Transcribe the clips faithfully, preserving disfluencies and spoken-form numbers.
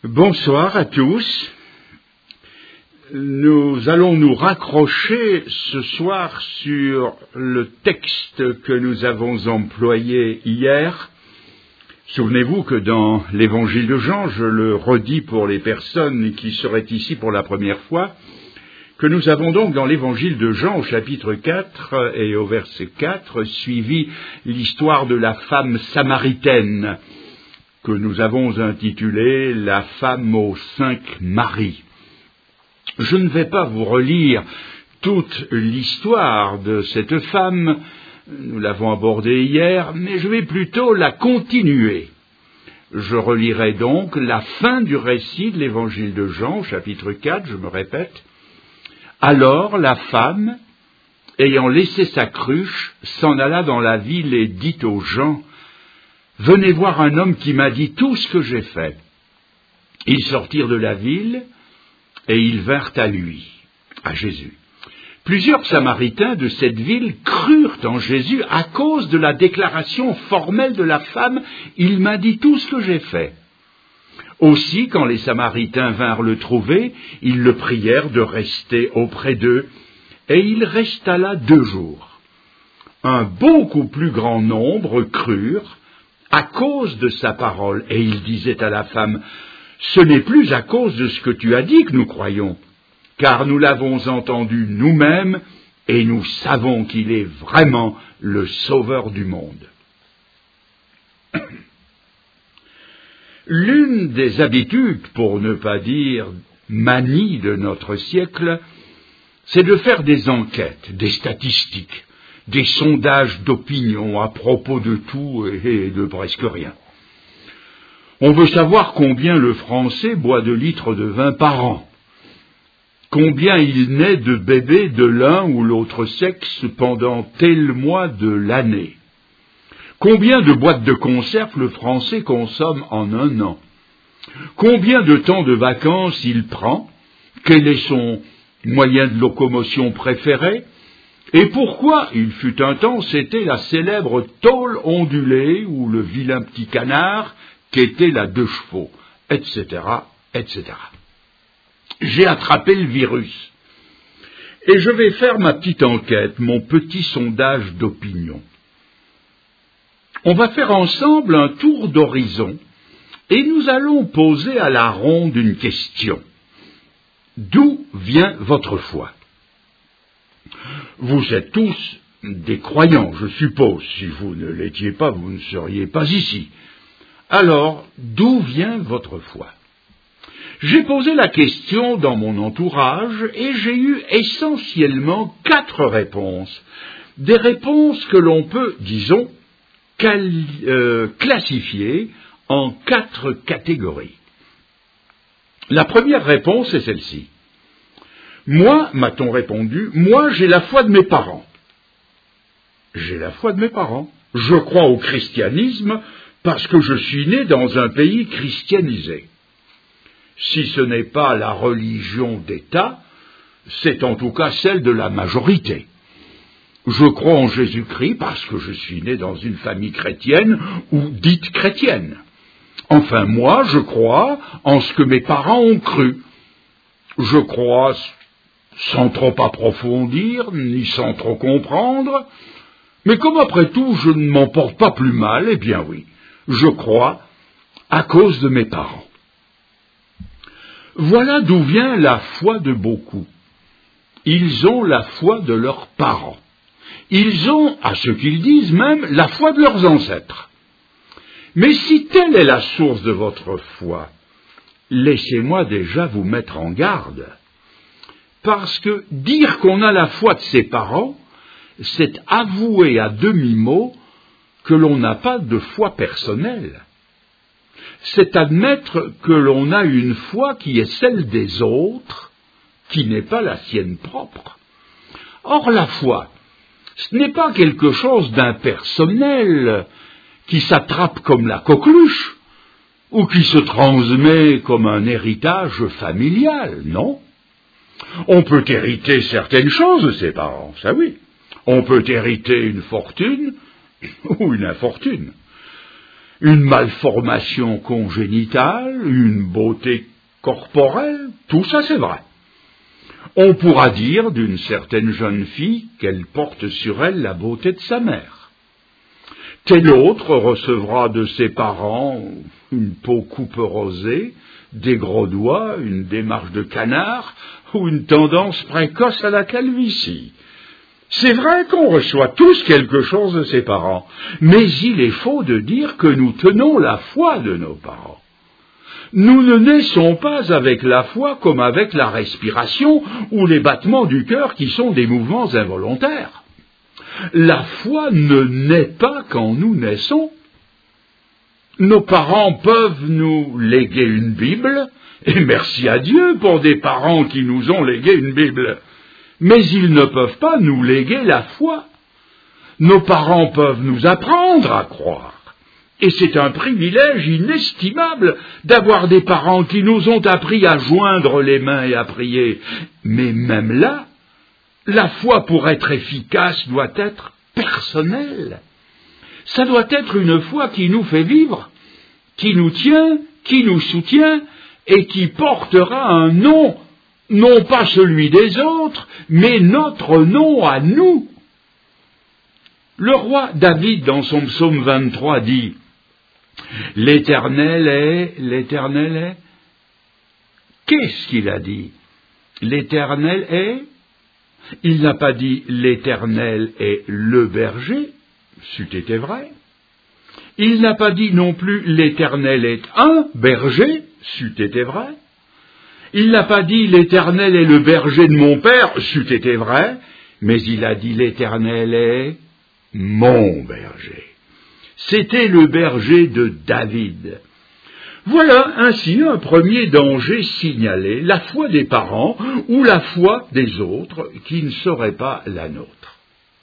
Bonsoir à tous. Nous allons nous raccrocher ce soir sur le texte que nous avons employé hier. Souvenez-vous que dans l'évangile de Jean, je le redis pour les personnes qui seraient ici pour la première fois, que nous avons donc dans l'évangile de Jean au chapitre quatre et au verset quatre suivi l'histoire de la femme samaritaine que nous avons intitulée « La femme aux cinq maris ». Je ne vais pas vous relire toute l'histoire de cette femme, nous l'avons abordée hier, mais je vais plutôt la continuer. Je relirai donc la fin du récit de l'évangile de Jean, chapitre quatre, je me répète. Alors la femme, ayant laissé sa cruche, s'en alla dans la ville et dit aux gens : « Venez voir un homme qui m'a dit tout ce que j'ai fait. » Ils sortirent de la ville et ils vinrent à lui, à Jésus. Plusieurs Samaritains de cette ville crurent en Jésus à cause de la déclaration formelle de la femme : « Il m'a dit tout ce que j'ai fait. » Aussi, quand les Samaritains vinrent le trouver, ils le prièrent de rester auprès d'eux, et il resta là deux jours. Un beaucoup plus grand nombre crurent à cause de sa parole, et il disait à la femme : « Ce n'est plus à cause de ce que tu as dit que nous croyons, car nous l'avons entendu nous-mêmes, et nous savons qu'il est vraiment le Sauveur du monde. » L'une des habitudes, pour ne pas dire manie de notre siècle, c'est de faire des enquêtes, des statistiques, des sondages d'opinion à propos de tout et de presque rien. On veut savoir combien le Français boit de litres de vin par an, combien il naît de bébés de l'un ou l'autre sexe pendant tel mois de l'année, combien de boîtes de conserve le Français consomme en un an, combien de temps de vacances il prend, quel est son moyen de locomotion préféré, et pourquoi, il fut un temps, c'était la célèbre tôle ondulée ou le vilain petit canard qu'était la deux chevaux, et cetera, et cetera. J'ai attrapé le virus, et je vais faire ma petite enquête, mon petit sondage d'opinion. On va faire ensemble un tour d'horizon, et nous allons poser à la ronde une question. D'où vient votre foi ? Vous êtes tous des croyants, je suppose. Si vous ne l'étiez pas, vous ne seriez pas ici. Alors, d'où vient votre foi ? J'ai posé la question dans mon entourage et j'ai eu essentiellement quatre réponses. Des réponses que l'on peut, disons, quali- euh, classifier en quatre catégories. La première réponse est celle-ci. Moi, m'a-t-on répondu, moi j'ai la foi de mes parents. J'ai la foi de mes parents. Je crois au christianisme parce que je suis né dans un pays christianisé. Si ce n'est pas la religion d'État, c'est en tout cas celle de la majorité. Je crois en Jésus-Christ parce que je suis né dans une famille chrétienne ou dite chrétienne. Enfin, moi, je crois en ce que mes parents ont cru. Je crois sans trop approfondir, ni sans trop comprendre, mais comme après tout, je ne m'en porte pas plus mal, eh bien oui, je crois à cause de mes parents. Voilà d'où vient la foi de beaucoup. Ils ont la foi de leurs parents. Ils ont, à ce qu'ils disent même, la foi de leurs ancêtres. Mais si telle est la source de votre foi, laissez-moi déjà vous mettre en garde. Parce que dire qu'on a la foi de ses parents, c'est avouer à demi-mot que l'on n'a pas de foi personnelle. C'est admettre que l'on a une foi qui est celle des autres, qui n'est pas la sienne propre. Or, la foi, ce n'est pas quelque chose d'impersonnel, qui s'attrape comme la coqueluche, ou qui se transmet comme un héritage familial, non. On peut hériter certaines choses de ses parents, ça oui. On peut hériter une fortune ou une infortune. une malformation congénitale, une beauté corporelle, tout ça c'est vrai. On pourra dire d'une certaine jeune fille qu'elle porte sur elle la beauté de sa mère. Tel autre recevra de ses parents une peau couperosée, des gros doigts, une démarche de canard ou une tendance précoce à la calvitie. C'est vrai qu'on reçoit tous quelque chose de ses parents, mais il est faux de dire que nous tenons la foi de nos parents. Nous ne naissons pas avec la foi comme avec la respiration ou les battements du cœur qui sont des mouvements involontaires. La foi ne naît pas quand nous naissons. Nos parents peuvent nous léguer une Bible, et merci à Dieu pour des parents qui nous ont légué une Bible. Mais ils ne peuvent pas nous léguer la foi. Nos parents peuvent nous apprendre à croire. Et c'est un privilège inestimable d'avoir des parents qui nous ont appris à joindre les mains et à prier. Mais même là, la foi pour être efficace doit être personnelle. Ça doit être une foi qui nous fait vivre, qui nous tient, qui nous soutient et qui portera un nom, non pas celui des autres, mais notre nom à nous. Le roi David, dans son psaume vingt-trois, dit « L'Éternel est, l'Éternel est ». Qu'est-ce qu'il a dit? L'Éternel est. Il n'a pas dit « l'Éternel est le berger », c'eût été vrai. Il n'a pas dit non plus « l'Éternel est un berger », c'eût été vrai. Il n'a pas dit « l'Éternel est le berger de mon père », c'eût été vrai. Mais il a dit « l'Éternel est mon berger ». C'était le berger de David. Voilà ainsi un premier danger signalé, la foi des parents ou la foi des autres qui ne serait pas la nôtre.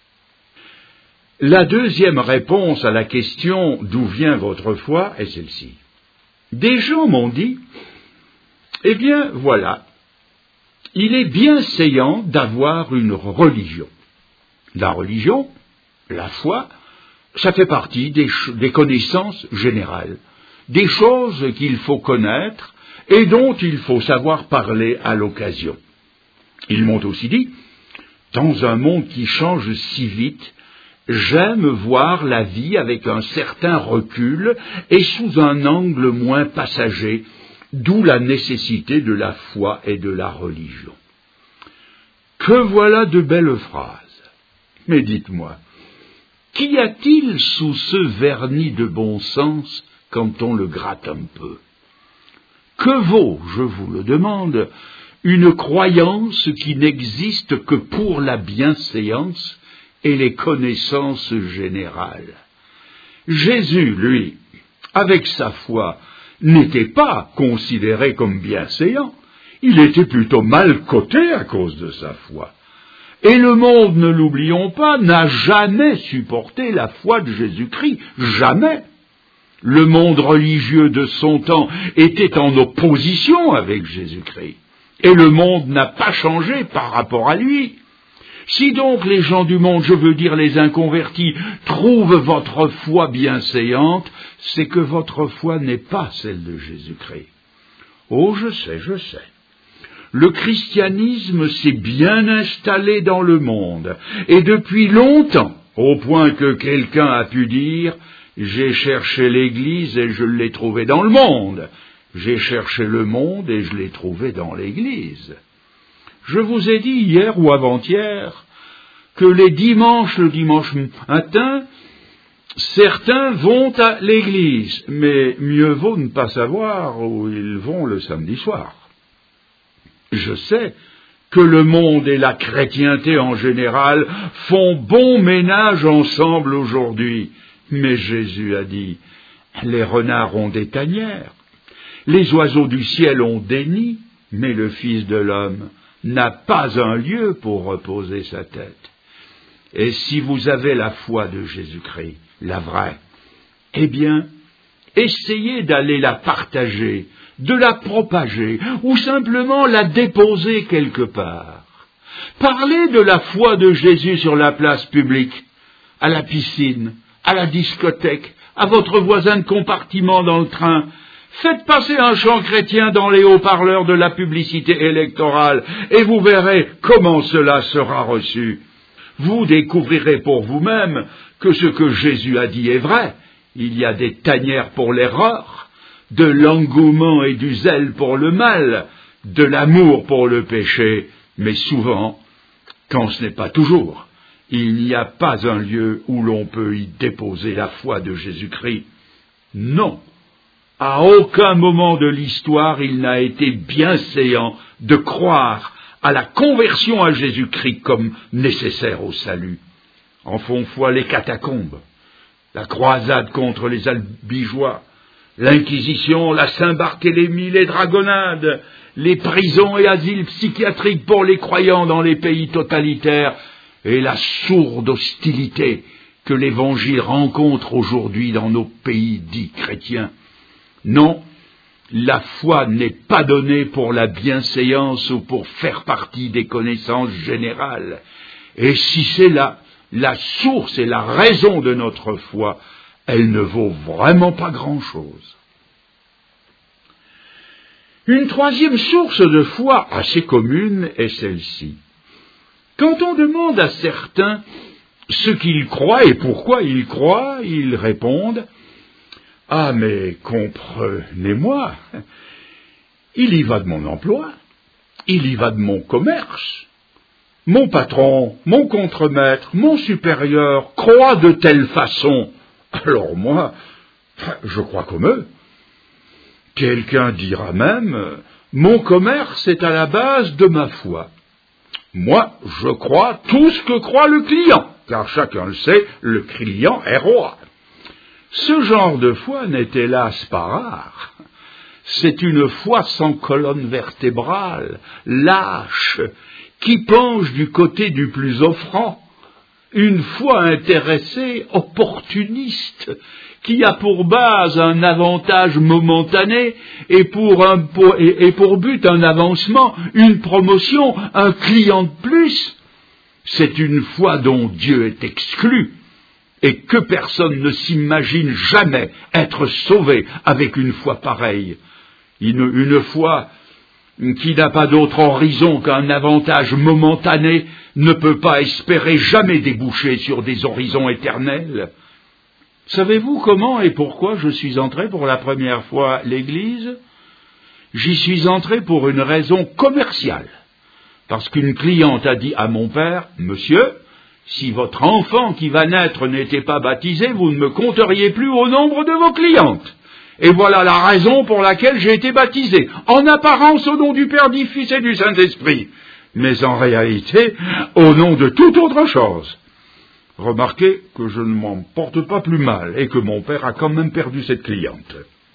La deuxième réponse à la question « D'où vient votre foi ?» est celle-ci. Des gens m'ont dit « Eh bien, voilà, il est bienséant d'avoir une religion. La religion, la foi, ça fait partie des, des connaissances générales, des choses qu'il faut connaître et dont il faut savoir parler à l'occasion. » Ils m'ont aussi dit « Dans un monde qui change si vite, j'aime voir la vie avec un certain recul et sous un angle moins passager, d'où la nécessité de la foi et de la religion. » Que voilà de belles phrases. Mais dites-moi, qu'y a-t-il sous ce vernis de bon sens quand on le gratte un peu? Que vaut, je vous le demande, une croyance qui n'existe que pour la bienséance et les connaissances générales? Jésus, lui, avec sa foi, n'était pas considéré comme bienséant, il était plutôt mal coté à cause de sa foi. Et le monde, ne l'oublions pas, n'a jamais supporté la foi de Jésus-Christ, jamais. Le monde religieux de son temps était en opposition avec Jésus-Christ, et le monde n'a pas changé par rapport à lui. Si donc les gens du monde, je veux dire les inconvertis, trouvent votre foi bienséante, c'est que votre foi n'est pas celle de Jésus-Christ. Oh, je sais, je sais. Le christianisme s'est bien installé dans le monde, et depuis longtemps, au point que quelqu'un a pu dire « J'ai cherché l'Église et je l'ai trouvée dans le monde. J'ai cherché le monde et je l'ai trouvé dans l'Église. » Je vous ai dit hier ou avant-hier que les dimanches, le dimanche matin, certains vont à l'Église, mais mieux vaut ne pas savoir où ils vont le samedi soir. Je sais que le monde et la chrétienté en général font bon ménage ensemble aujourd'hui, mais Jésus a dit « Les renards ont des tanières, les oiseaux du ciel ont des nids, mais le Fils de l'homme n'a pas un lieu pour reposer sa tête. » Et si vous avez la foi de Jésus-Christ, la vraie, eh bien, essayez d'aller la partager, de la propager, ou simplement la déposer quelque part. Parlez de la foi de Jésus sur la place publique, à la piscine, à la discothèque, à votre voisin de compartiment dans le train. Faites passer un chant chrétien dans les haut-parleurs de la publicité électorale et vous verrez comment cela sera reçu. Vous découvrirez pour vous-même que ce que Jésus a dit est vrai. Il y a des tanières pour l'erreur, de l'engouement et du zèle pour le mal, de l'amour pour le péché, mais souvent, quand ce n'est pas toujours, il n'y a pas un lieu où l'on peut y déposer la foi de Jésus-Christ. Non, à aucun moment de l'histoire il n'a été bienséant de croire à la conversion à Jésus-Christ comme nécessaire au salut. En font foi les catacombes, la croisade contre les albigeois, l'Inquisition, la Saint-Barthélemy, les dragonnades, les prisons et asiles psychiatriques pour les croyants dans les pays totalitaires, et la sourde hostilité que l'Évangile rencontre aujourd'hui dans nos pays dits chrétiens. Non, la foi n'est pas donnée pour la bienséance ou pour faire partie des connaissances générales. Et si c'est là la source et la raison de notre foi, elle ne vaut vraiment pas grand-chose. Une troisième source de foi assez commune est celle-ci. Quand on demande à certains ce qu'ils croient et pourquoi ils croient, ils répondent « Ah, mais comprenez-moi, il y va de mon emploi, il y va de mon commerce. Mon patron, mon contremaître, mon supérieur croient de telle façon. Alors moi, je crois comme eux. » Quelqu'un dira même « Mon commerce est à la base de ma foi. Moi, je crois tout ce que croit le client, car chacun le sait, le client est roi. » Ce genre de foi n'est hélas pas rare. C'est une foi sans colonne vertébrale, lâche, qui penche du côté du plus offrant, une foi intéressée, opportuniste, qui a pour base un avantage momentané et pour, un, pour, et, et pour but un avancement, une promotion, un client de plus. C'est une foi dont Dieu est exclu et que personne ne s'imagine jamais être sauvé avec une foi pareille. Une, une foi qui n'a pas d'autre horizon qu'un avantage momentané ne peut pas espérer jamais déboucher sur des horizons éternels. Savez-vous comment et pourquoi je suis entré pour la première fois à l'Église? J'y suis entré pour une raison commerciale. Parce qu'une cliente a dit à mon père, « Monsieur, si votre enfant qui va naître n'était pas baptisé, vous ne me compteriez plus au nombre de vos clientes. Et voilà la raison pour laquelle j'ai été baptisé, en apparence au nom du Père, du Fils et du Saint-Esprit, mais en réalité au nom de toute autre chose. » Remarquez que je ne m'en porte pas plus mal et que mon père a quand même perdu cette cliente.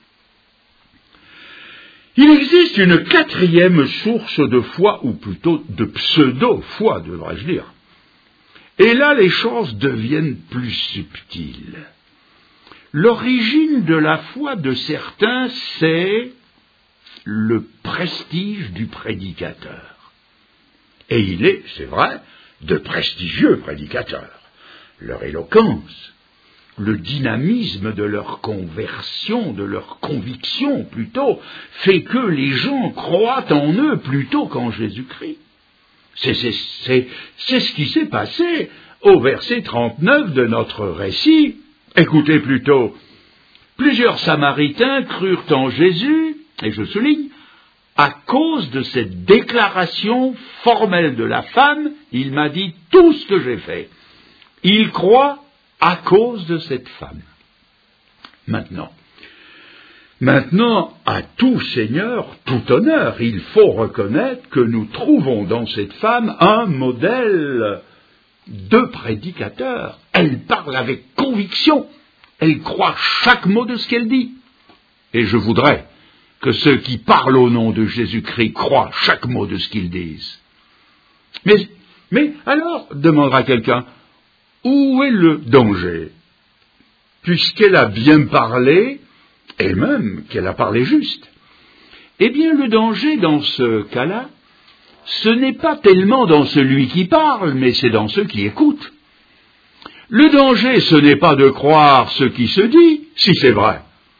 Il existe une quatrième source de foi, ou plutôt de pseudo-foi, devrais-je dire. Et là, les choses deviennent plus subtiles. L'origine de la foi de certains, c'est le prestige du prédicateur. Et il est, c'est vrai, de prestigieux prédicateurs. Leur éloquence, le dynamisme de leur conversion, de leur conviction plutôt, fait que les gens croient en eux plutôt qu'en Jésus-Christ. C'est, c'est, c'est, c'est ce qui s'est passé au verset trente-neuf de notre récit. Écoutez plutôt, plusieurs Samaritains crurent en Jésus, et je souligne, à cause de cette déclaration formelle de la femme, il m'a dit tout ce que j'ai fait. Il croit à cause de cette femme. Maintenant, maintenant, à tout Seigneur, tout honneur, il faut reconnaître que nous trouvons dans cette femme un modèle de prédicateur. Elle parle avec conviction, elle croit chaque mot de ce qu'elle dit. Et je voudrais que ceux qui parlent au nom de Jésus-Christ croient chaque mot de ce qu'ils disent. Mais, mais alors, demandera quelqu'un, où est le danger? Puisqu'elle a bien parlé, et même qu'elle a parlé juste. Eh bien, le danger dans ce cas-là, ce n'est pas tellement dans celui qui parle, mais c'est dans ceux qui écoutent. Le danger, ce n'est pas de croire ce qui se dit, si c'est vrai.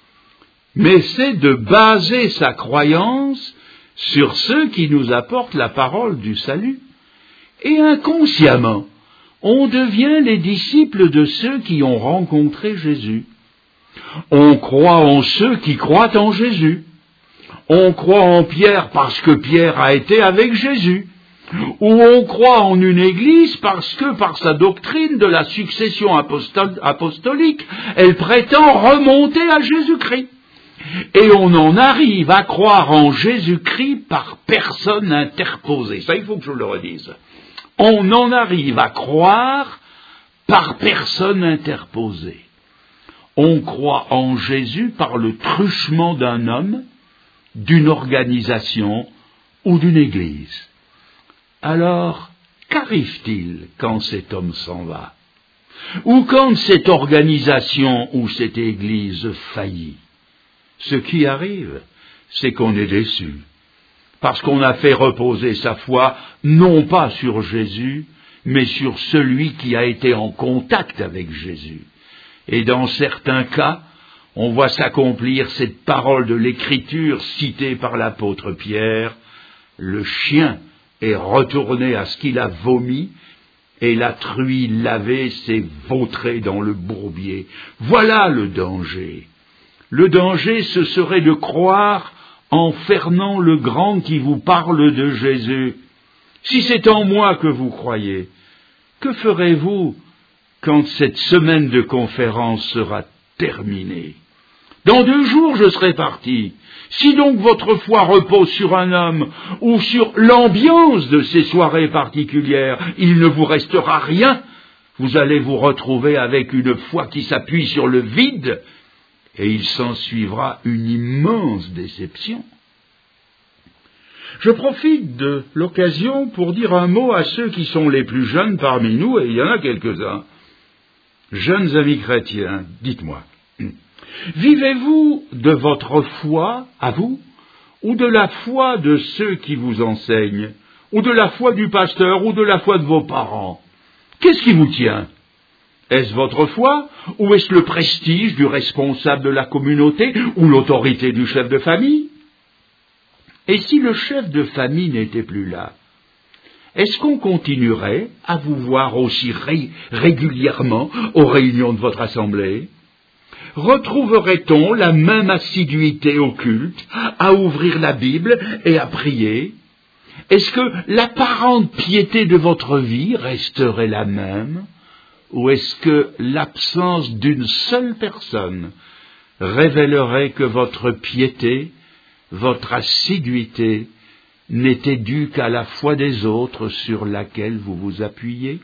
Mais c'est de baser sa croyance sur ceux qui nous apportent la parole du salut. Et inconsciemment, on devient les disciples de ceux qui ont rencontré Jésus. On croit en ceux qui croient en Jésus. On croit en Pierre parce que Pierre a été avec Jésus. Ou on croit en une église parce que, par sa doctrine de la succession apostol- apostolique, elle prétend remonter à Jésus-Christ. Et on en arrive à croire en Jésus-Christ par personne interposée. Ça, il faut que je le redise. On en arrive à croire par personne interposée. On croit en Jésus par le truchement d'un homme, d'une organisation ou d'une église. Alors, qu'arrive-t-il quand cet homme s'en va? Ou quand cette organisation ou cette église faillit? Ce qui arrive, c'est qu'on est déçu, parce qu'on a fait reposer sa foi non pas sur Jésus, mais sur celui qui a été en contact avec Jésus. Et dans certains cas, on voit s'accomplir cette parole de l'Écriture citée par l'apôtre Pierre, « Le chien est retourné à ce qu'il a vomi, et la truie lavée s'est vautrée dans le bourbier. » Voilà le danger. Le danger, ce serait de croire en Fernand le Grand qui vous parle de Jésus. Si c'est en moi que vous croyez, que ferez-vous quand cette semaine de conférence sera terminée? Dans deux jours, je serai parti. Si donc votre foi repose sur un homme ou sur l'ambiance de ces soirées particulières, il ne vous restera rien. Vous allez vous retrouver avec une foi qui s'appuie sur le vide, et il s'en suivra une immense déception. Je profite de l'occasion pour dire un mot à ceux qui sont les plus jeunes parmi nous, et il y en a quelques-uns. Jeunes amis chrétiens, dites-moi, vivez-vous de votre foi à vous, ou de la foi de ceux qui vous enseignent, ou de la foi du pasteur, ou de la foi de vos parents? Qu'est-ce qui vous tient? Est-ce votre foi, ou est-ce le prestige du responsable de la communauté, ou l'autorité du chef de famille? Et si le chef de famille n'était plus là, est-ce qu'on continuerait à vous voir aussi ré- régulièrement aux réunions de votre assemblée? Retrouverait-on la même assiduité au culte, à ouvrir la Bible et à prier? Est-ce que l'apparente piété de votre vie resterait la même? Ou est-ce que l'absence d'une seule personne révélerait que votre piété, votre assiduité, n'était due qu'à la foi des autres sur laquelle vous vous appuyez?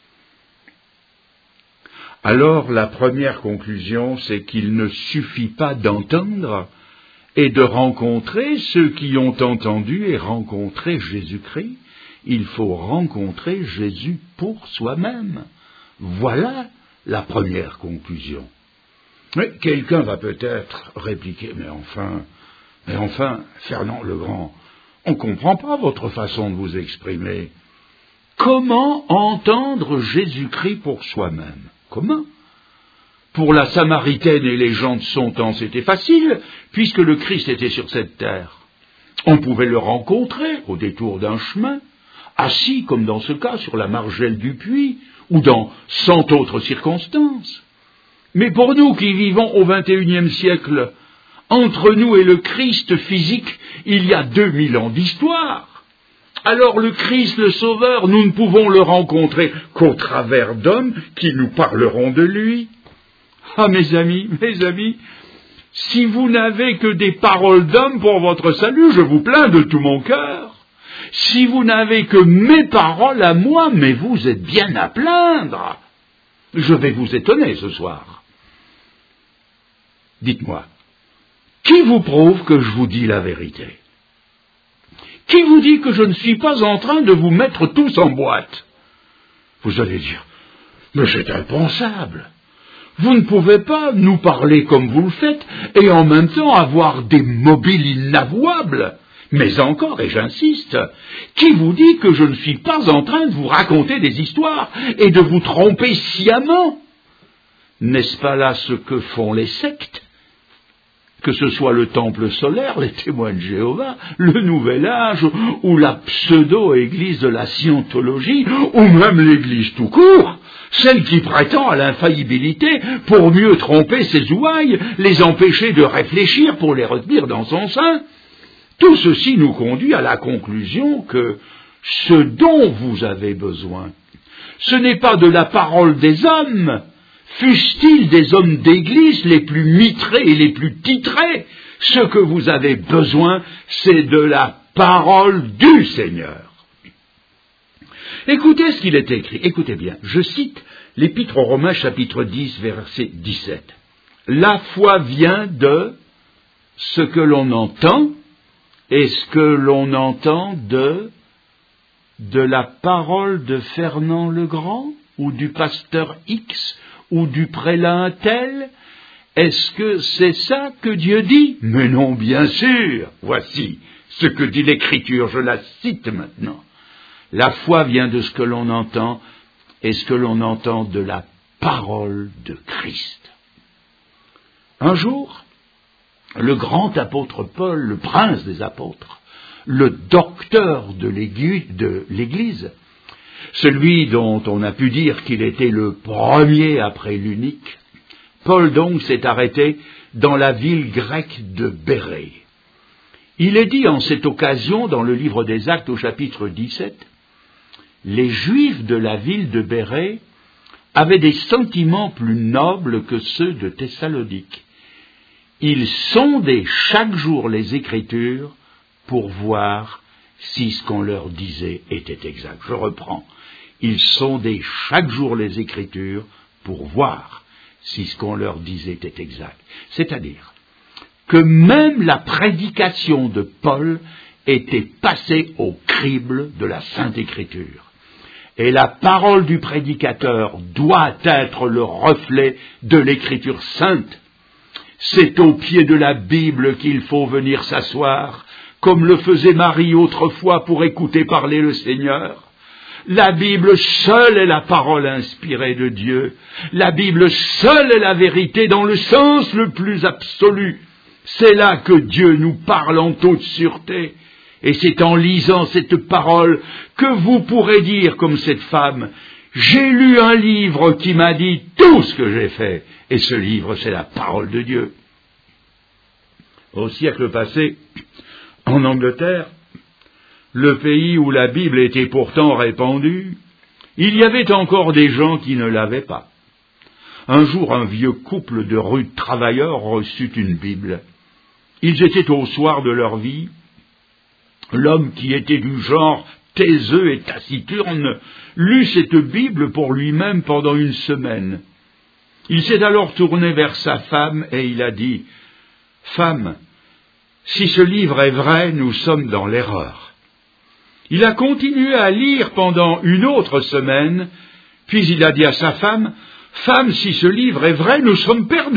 Alors la première conclusion, c'est qu'il ne suffit pas d'entendre et de rencontrer ceux qui ont entendu et rencontré Jésus-Christ. Il faut rencontrer Jésus pour soi-même. Voilà la première conclusion. Mais quelqu'un va peut-être répliquer, mais enfin, mais enfin, Fernand le Grand, on ne comprend pas votre façon de vous exprimer. Comment entendre Jésus-Christ pour soi-même? Comment? Pour la Samaritaine et les gens de son temps, c'était facile, puisque le Christ était sur cette terre. On pouvait le rencontrer au détour d'un chemin, assis, comme dans ce cas, sur la margelle du puits, ou dans cent autres circonstances. Mais pour nous qui vivons au vingt et unième siècle, entre nous et le Christ physique, il y a deux mille ans d'histoire. Alors le Christ, le Sauveur, nous ne pouvons le rencontrer qu'au travers d'hommes qui nous parleront de lui. Ah, mes amis, mes amis, si vous n'avez que des paroles d'hommes pour votre salut, je vous plains de tout mon cœur. Si vous n'avez que mes paroles à moi, mais vous êtes bien à plaindre. Je vais vous étonner ce soir. Dites-moi, qui vous prouve que je vous dis la vérité? Qui vous dit que je ne suis pas en train de vous mettre tous en boîte? Vous allez dire, mais c'est impensable. Vous ne pouvez pas nous parler comme vous le faites et en même temps avoir des mobiles inavouables. Mais encore, et j'insiste, qui vous dit que je ne suis pas en train de vous raconter des histoires et de vous tromper sciemment? N'est-ce pas là ce que font les sectes? Que ce soit le temple solaire, les témoins de Jéhovah, le Nouvel Âge, ou la pseudo-église de la scientologie, ou même l'église tout court, celle qui prétend à l'infaillibilité pour mieux tromper ses ouailles, les empêcher de réfléchir pour les retenir dans son sein. Tout ceci nous conduit à la conclusion que ce dont vous avez besoin, ce n'est pas de la parole des hommes, fussent-ils des hommes d'église les plus mitrés et les plus titrés. Ce que vous avez besoin, c'est de la parole du Seigneur. Écoutez ce qu'il est écrit, écoutez bien, je cite l'Épître aux Romains chapitre dix, verset dix-sept. La foi vient de ce que l'on entend, et ce que l'on entend de, de la parole de Fernand Legrand, ou du pasteur X, ou du prélat tel. Est-ce que c'est ça que Dieu dit? Mais non, bien sûr. Voici ce que dit l'Écriture, je la cite maintenant. La foi vient de ce que l'on entend, et ce que l'on entend de la parole de Christ. Un jour, le grand apôtre Paul, le prince des apôtres, le docteur de l'Église, celui dont on a pu dire qu'il était le premier après l'unique, Paul donc s'est arrêté dans la ville grecque de Bérée. Il est dit en cette occasion dans le livre des Actes au chapitre dix-sept, les Juifs de la ville de Bérée avaient des sentiments plus nobles que ceux de Thessalonique. Ils sondaient chaque jour les Écritures pour voir si ce qu'on leur disait était exact. Je reprends. Ils sondaient chaque jour les Écritures pour voir si ce qu'on leur disait était exact. C'est-à-dire que même la prédication de Paul était passée au crible de la Sainte Écriture. Et la parole du prédicateur doit être le reflet de l'Écriture sainte. C'est au pied de la Bible qu'il faut venir s'asseoir, comme le faisait Marie autrefois pour écouter parler le Seigneur. La Bible seule est la parole inspirée de Dieu. La Bible seule est la vérité dans le sens le plus absolu. C'est là que Dieu nous parle en toute sûreté. Et c'est en lisant cette parole que vous pourrez dire comme cette femme, « J'ai lu un livre qui m'a dit tout ce que j'ai fait. » Et ce livre, c'est la parole de Dieu. Au siècle passé, en Angleterre, le pays où la Bible était pourtant répandue, il y avait encore des gens qui ne l'avaient pas. Un jour, un vieux couple de rudes travailleurs reçut une Bible. Ils étaient au soir de leur vie. L'homme qui était du genre taiseux et taciturne lut cette Bible pour lui-même pendant une semaine. Il s'est alors tourné vers sa femme et il a dit « Femme, si ce livre est vrai, nous sommes dans l'erreur. » Il a continué à lire pendant une autre semaine, puis il a dit à sa femme « Femme, si ce livre est vrai, nous sommes perdus. »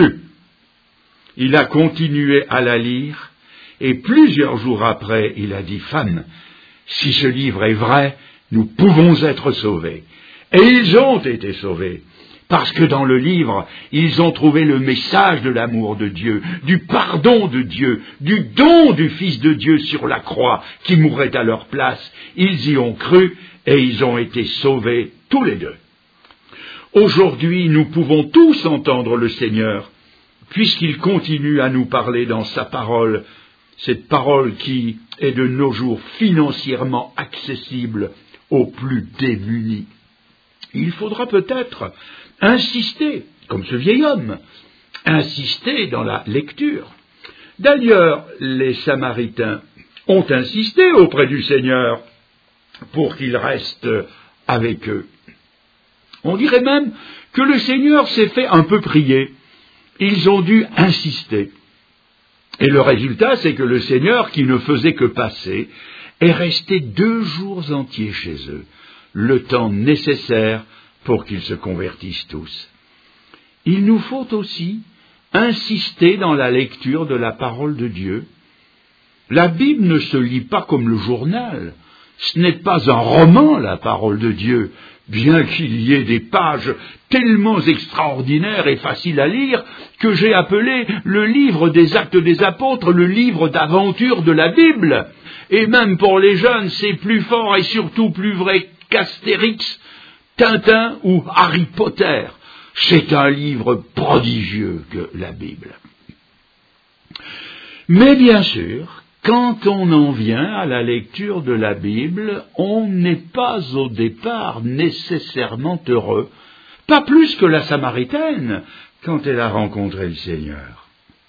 Il a continué à la lire, et plusieurs jours après, il a dit « Femme, si ce livre est vrai, nous pouvons être sauvés. » Et ils ont été sauvés, parce que dans le livre, ils ont trouvé le message de l'amour de Dieu, du pardon de Dieu, du don du Fils de Dieu sur la croix, qui mourait à leur place. Ils y ont cru, et ils ont été sauvés tous les deux. Aujourd'hui, nous pouvons tous entendre le Seigneur, puisqu'il continue à nous parler dans sa parole, cette parole qui est de nos jours financièrement accessible aux plus démunis. Il faudra peut-être insister, comme ce vieil homme, insister dans la lecture. D'ailleurs, les Samaritains ont insisté auprès du Seigneur pour qu'il reste avec eux. On dirait même que le Seigneur s'est fait un peu prier. Ils ont dû insister. Et le résultat, c'est que le Seigneur, qui ne faisait que passer, est resté deux jours entiers chez eux, le temps nécessaire pour qu'ils se convertissent tous. Il nous faut aussi insister dans la lecture de la parole de Dieu. La Bible ne se lit pas comme le journal, Ce n'est pas un roman, la parole de Dieu, bien qu'il y ait des pages tellement extraordinaires et faciles à lire que j'ai appelé le livre des Actes des Apôtres le livre d'aventure de la Bible. Et même pour les jeunes, c'est plus fort et surtout plus vrai qu'Astérix, Tintin ou Harry Potter. C'est un livre prodigieux que la Bible. Mais bien sûr, quand on en vient à la lecture de la Bible, on n'est pas au départ nécessairement heureux, pas plus que la Samaritaine quand elle a rencontré le Seigneur.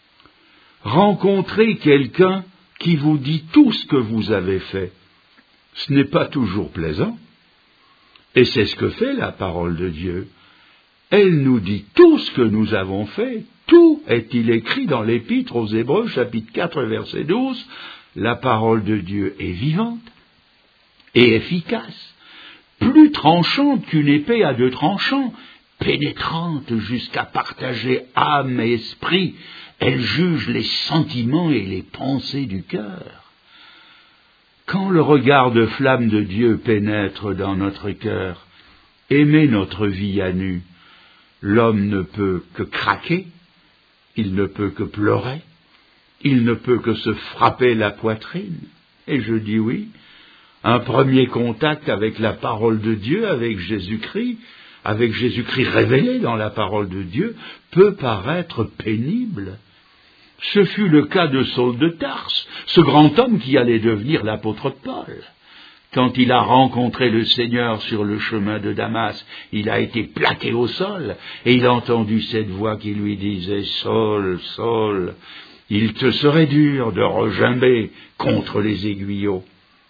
Rencontrer quelqu'un qui vous dit tout ce que vous avez fait, ce n'est pas toujours plaisant. Et c'est ce que fait la parole de Dieu. Elle nous dit tout ce que nous avons fait. Tout est-il écrit dans l'Épître aux Hébreux, chapitre quatre, verset douze. La parole de Dieu est vivante et efficace, plus tranchante qu'une épée à deux tranchants, pénétrante jusqu'à partager âme et esprit. Elle juge les sentiments et les pensées du cœur. Quand le regard de flamme de Dieu pénètre dans notre cœur, aimer notre vie à nu, l'homme ne peut que craquer, il ne peut que pleurer, il ne peut que se frapper la poitrine. Et je dis oui, un premier contact avec la parole de Dieu, avec Jésus-Christ, avec Jésus-Christ révélé dans la parole de Dieu, peut paraître pénible. Ce fut le cas de Saul de Tarse, ce grand homme qui allait devenir l'apôtre Paul. Quand il a rencontré le Seigneur sur le chemin de Damas, il a été plaqué au sol, et il a entendu cette voix qui lui disait « Saul, Saul, il te serait dur de regimber contre les aiguillots. »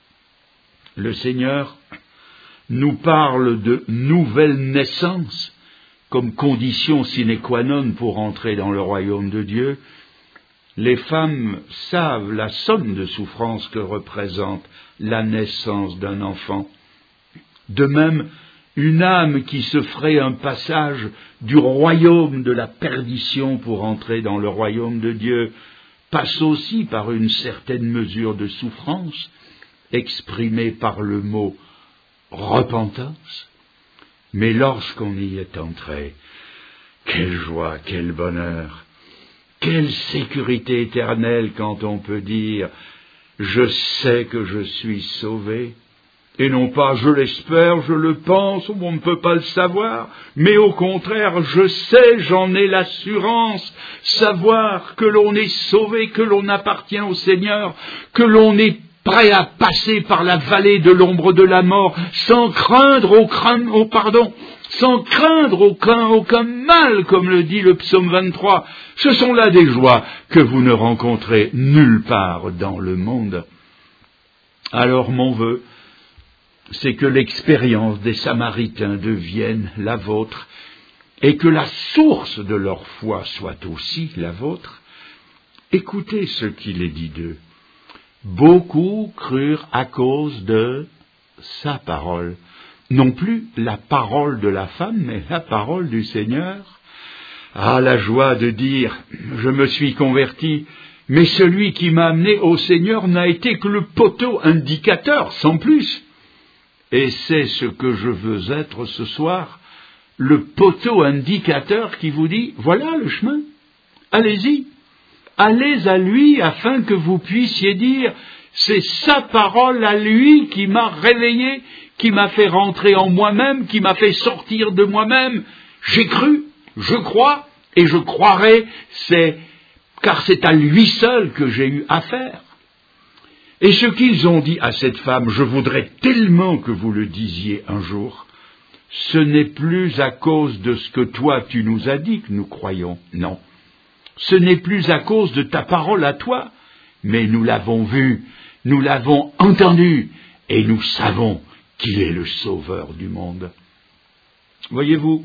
Le Seigneur nous parle de nouvelle naissance comme condition sine qua non pour entrer dans le royaume de Dieu. Les femmes savent la somme de souffrance que représente la naissance d'un enfant. De même, une âme qui se ferait un passage du royaume de la perdition pour entrer dans le royaume de Dieu passe aussi par une certaine mesure de souffrance, exprimée par le mot repentance. Mais lorsqu'on y est entré, quelle joie, quel bonheur! Quelle sécurité éternelle quand on peut dire « Je sais que je suis sauvé » et non pas « Je l'espère, je le pense » ou « On ne peut pas le savoir », mais au contraire « Je sais, j'en ai l'assurance », savoir que l'on est sauvé, que l'on appartient au Seigneur, que l'on est prêt à passer par la vallée de l'ombre de la mort sans craindre aucun, oh pardon, sans craindre aucun, aucun mal, comme le dit le psaume vingt-trois. Ce sont là des joies que vous ne rencontrez nulle part dans le monde. Alors mon vœu, c'est que l'expérience des Samaritains devienne la vôtre et que la source de leur foi soit aussi la vôtre. Écoutez ce qu'il est dit d'eux. Beaucoup crurent à cause de sa parole. Non plus la parole de la femme, mais la parole du Seigneur. Ah, la joie de dire, je me suis converti, mais celui qui m'a amené au Seigneur n'a été que le poteau indicateur, sans plus. Et c'est ce que je veux être ce soir, le poteau indicateur qui vous dit, voilà le chemin, allez-y. Allez à lui afin que vous puissiez dire, c'est sa parole à lui qui m'a réveillé, qui m'a fait rentrer en moi-même, qui m'a fait sortir de moi-même. J'ai cru, je crois, et je croirai, c'est, car c'est à lui seul que j'ai eu affaire. Et ce qu'ils ont dit à cette femme, je voudrais tellement que vous le disiez un jour, ce n'est plus à cause de ce que toi tu nous as dit que nous croyons, non. Ce n'est plus à cause de ta parole à toi, mais nous l'avons vu, nous l'avons entendu, et nous savons qu'il est le sauveur du monde. Voyez-vous,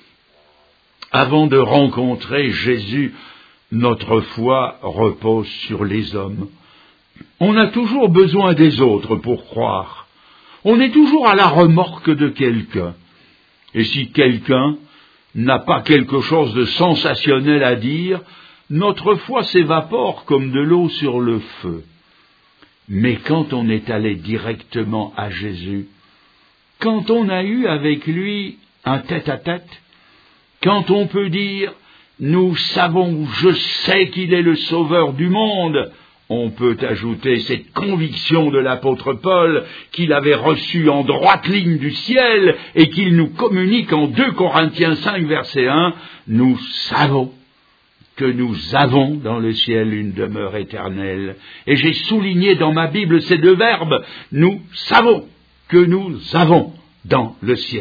avant de rencontrer Jésus, notre foi repose sur les hommes. On a toujours besoin des autres pour croire. On est toujours à la remorque de quelqu'un. Et si quelqu'un n'a pas quelque chose de sensationnel à dire, notre foi s'évapore comme de l'eau sur le feu. Mais quand on est allé directement à Jésus, quand on a eu avec lui un tête-à-tête, quand on peut dire « nous savons, je sais qu'il est le sauveur du monde », on peut ajouter cette conviction de l'apôtre Paul qu'il avait reçue en droite ligne du ciel et qu'il nous communique en deux Corinthiens cinq, verset un, « nous savons que nous avons dans le ciel une demeure éternelle. » Et j'ai souligné dans ma Bible ces deux verbes, « nous savons que nous avons dans le ciel. »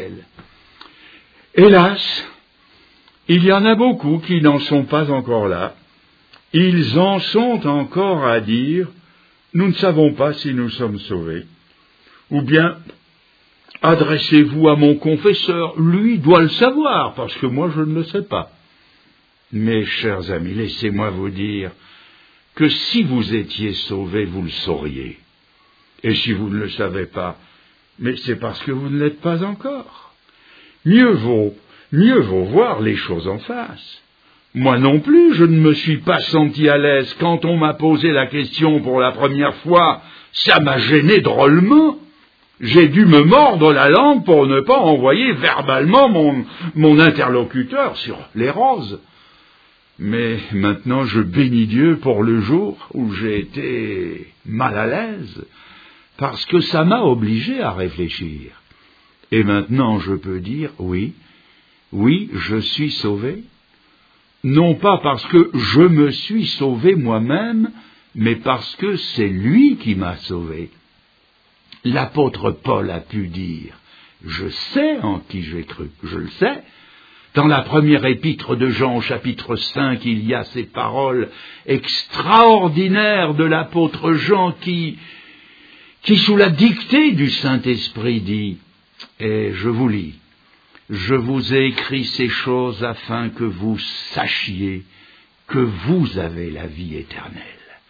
Hélas, il y en a beaucoup qui n'en sont pas encore là. Ils en sont encore à dire « nous ne savons pas si nous sommes sauvés ». Ou bien « adressez-vous à mon confesseur, lui doit le savoir, parce que moi je ne le sais pas ». Mes chers amis, laissez-moi vous dire que si vous étiez sauvés, vous le sauriez. Et si vous ne le savez pas, mais c'est parce que vous ne l'êtes pas encore. Mieux vaut, mieux vaut voir les choses en face. Moi non plus, je ne me suis pas senti à l'aise quand on m'a posé la question pour la première fois. Ça m'a gêné drôlement. J'ai dû me mordre la langue pour ne pas envoyer verbalement mon, mon interlocuteur sur les roses. Mais maintenant, je bénis Dieu pour le jour où j'ai été mal à l'aise, parce que ça m'a obligé à réfléchir. Et maintenant, je peux dire, oui, oui, je suis sauvé, non pas parce que je me suis sauvé moi-même, mais parce que c'est lui qui m'a sauvé. L'apôtre Paul a pu dire, je sais en qui j'ai cru, je le sais. Dans la première épître de Jean, au chapitre cinq, il y a ces paroles extraordinaires de l'apôtre Jean qui, qui sous la dictée du Saint-Esprit, dit, et je vous lis, « Je vous ai écrit ces choses afin que vous sachiez que vous avez la vie éternelle. »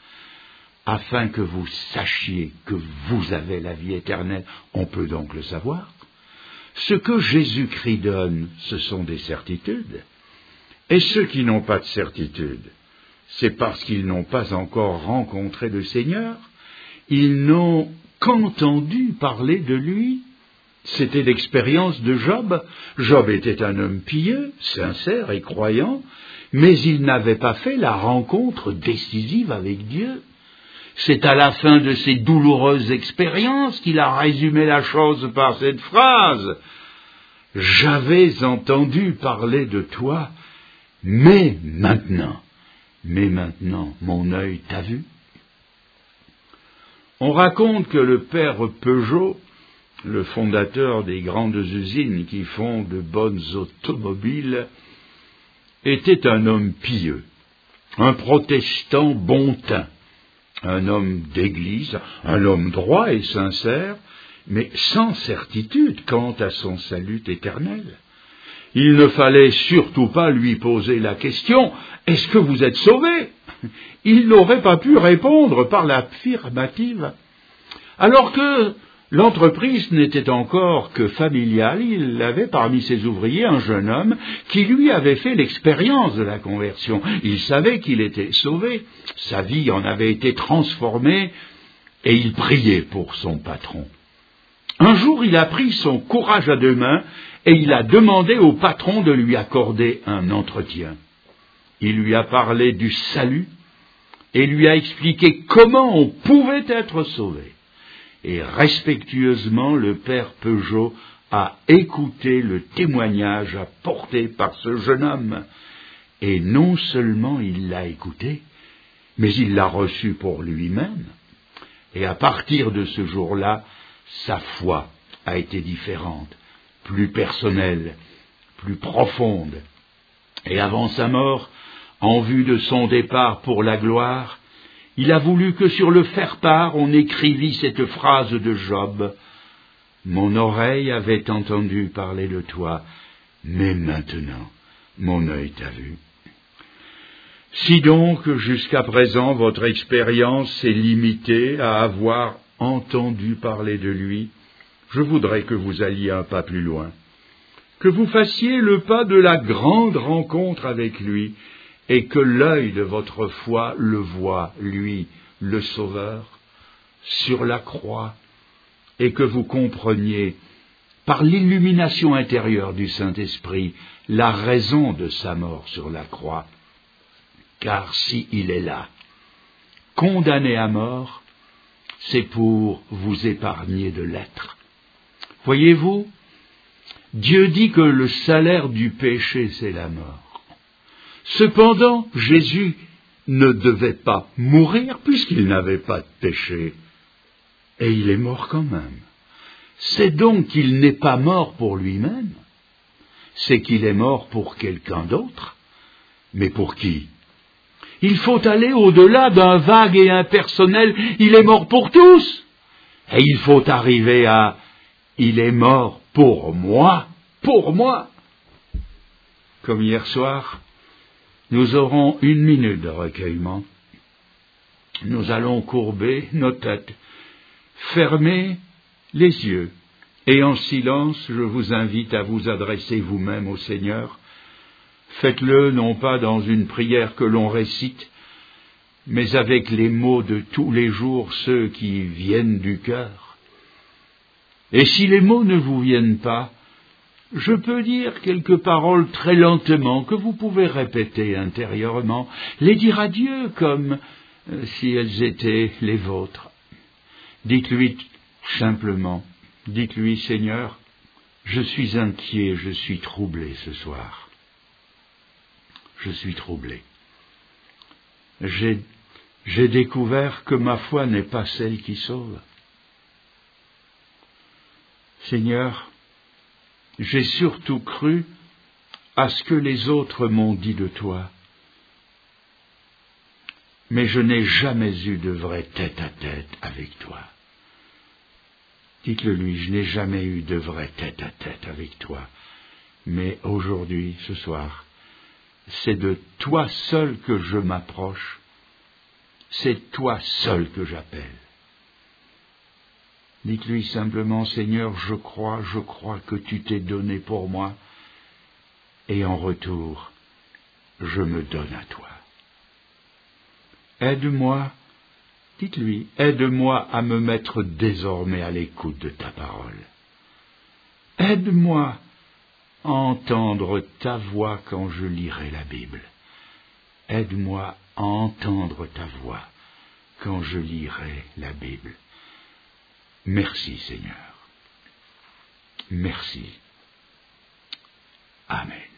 Afin que vous sachiez que vous avez la vie éternelle, on peut donc le savoir. Ce que Jésus-Christ donne, ce sont des certitudes. Et ceux qui n'ont pas de certitude, c'est parce qu'ils n'ont pas encore rencontré le Seigneur. Ils n'ont qu'entendu parler de lui. C'était l'expérience de Job. Job était un homme pieux, sincère et croyant, mais il n'avait pas fait la rencontre décisive avec Dieu. C'est à la fin de ces douloureuses expériences qu'il a résumé la chose par cette phrase. « J'avais entendu parler de toi, mais maintenant, mais maintenant, mon œil t'a vu. » On raconte que le père Peugeot, le fondateur des grandes usines qui font de bonnes automobiles, était un homme pieux, un protestant bon teint. Un homme d'église, un homme droit et sincère, mais sans certitude quant à son salut éternel. Il ne fallait surtout pas lui poser la question « Est-ce que vous êtes sauvé ?» Il n'aurait pas pu répondre par l'affirmative. Alors que l'entreprise n'était encore que familiale, il avait parmi ses ouvriers un jeune homme qui lui avait fait l'expérience de la conversion. Il savait qu'il était sauvé, sa vie en avait été transformée et il priait pour son patron. Un jour, il a pris son courage à deux mains et il a demandé au patron de lui accorder un entretien. Il lui a parlé du salut et lui a expliqué comment on pouvait être sauvé. Et respectueusement, le père Peugeot a écouté le témoignage apporté par ce jeune homme. Et non seulement il l'a écouté, mais il l'a reçu pour lui-même. Et à partir de ce jour-là, sa foi a été différente, plus personnelle, plus profonde. Et avant sa mort, en vue de son départ pour la gloire, il a voulu que sur le faire-part, on écrivît cette phrase de Job. « Mon oreille avait entendu parler de toi, mais maintenant, mon œil t'a vu. » Si donc, jusqu'à présent, votre expérience s'est limitée à avoir entendu parler de lui, je voudrais que vous alliez un pas plus loin, que vous fassiez le pas de la grande rencontre avec lui, et que l'œil de votre foi le voie, lui, le Sauveur. sur la croix et que vous compreniez, par l'illumination intérieure du Saint-Esprit, la raison de sa mort sur la croix. Car si il est là, condamné à mort, c'est pour vous épargner de l'être. Voyez-vous, Dieu dit que le salaire du péché, c'est la mort. Cependant, Jésus ne devait pas mourir puisqu'il n'avait pas de péché. Et il est mort quand même. C'est donc qu'il n'est pas mort pour lui-même, c'est qu'il est mort pour quelqu'un d'autre. Mais pour qui? Il faut aller au-delà d'un vague et impersonnel, il est mort pour tous. Et il faut arriver à, il est mort pour moi, pour moi. Comme hier soir, nous aurons une minute de recueillement. Nous allons courber nos têtes, fermer les yeux, et en silence, je vous invite à vous adresser vous-même au Seigneur. Faites-le non pas dans une prière que l'on récite, mais avec les mots de tous les jours, ceux qui viennent du cœur. Et si les mots ne vous viennent pas, je peux dire quelques paroles très lentement que vous pouvez répéter intérieurement, les dire à Dieu comme euh, si elles étaient les vôtres. Dites-lui simplement, dites-lui, Seigneur, je suis inquiet, je suis troublé ce soir. Je suis troublé. J'ai, j'ai découvert que ma foi n'est pas celle qui sauve. Seigneur, j'ai surtout cru à ce que les autres m'ont dit de toi, mais je n'ai jamais eu de vrai tête-à-tête avec toi. Dites-le lui, je n'ai jamais eu de vrai tête-à-tête avec toi, mais aujourd'hui, ce soir, c'est de toi seul que je m'approche, c'est toi seul que j'appelle. Dites-lui simplement, Seigneur, je crois, je crois que tu t'es donné pour moi, et en retour, je me donne à toi. Aide-moi, dites-lui, aide-moi à me mettre désormais à l'écoute de ta parole. Aide-moi à entendre ta voix quand je lirai la Bible. Aide-moi à entendre ta voix quand je lirai la Bible. Merci Seigneur. Merci. Amen.